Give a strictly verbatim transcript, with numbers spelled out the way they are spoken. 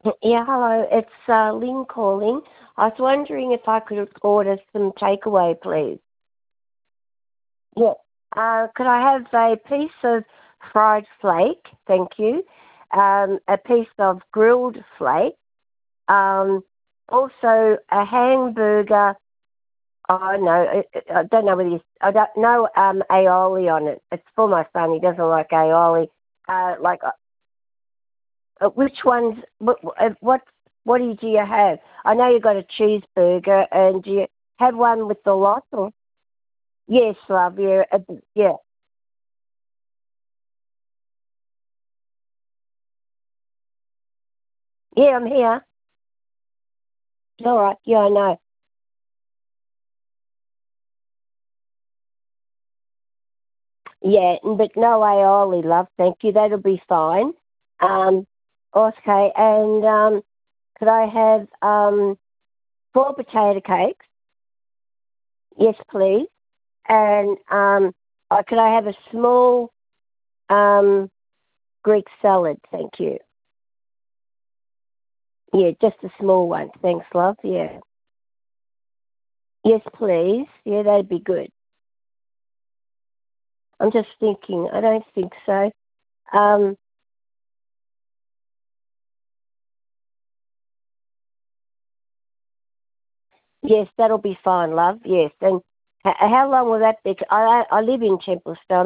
Yeah, hello. It's uh, Lynn calling. I was wondering if I could order some takeaway, please. Yeah. Uh, could I have a piece of fried flake? Thank you. Um, a piece of grilled flake. Um, also a hamburger. Oh no, I, I don't know whether you, I don't know um aioli on it. It's for my son. He doesn't like aioli. Uh, like Uh, which ones? What uh, what what do you, do you have? I know you got a cheeseburger, and do you have one with the lot? Or yes, love. Yeah, uh, yeah, yeah. I'm here. All right. Yeah, I know. Yeah, but no aioli, love. Thank you. That'll be fine. Um, okay. And um, could I have um four potato cakes? Yes, please. And um, uh, could I have a small um Greek salad? Thank you. Yeah, just a small one. Thanks, love. Yeah. Yes, please. Yeah, that'd be good. I'm just thinking. I don't think so. Um, yes, that'll be fine, love. Yes. And h- how long will that be? I, I live in Templestowe.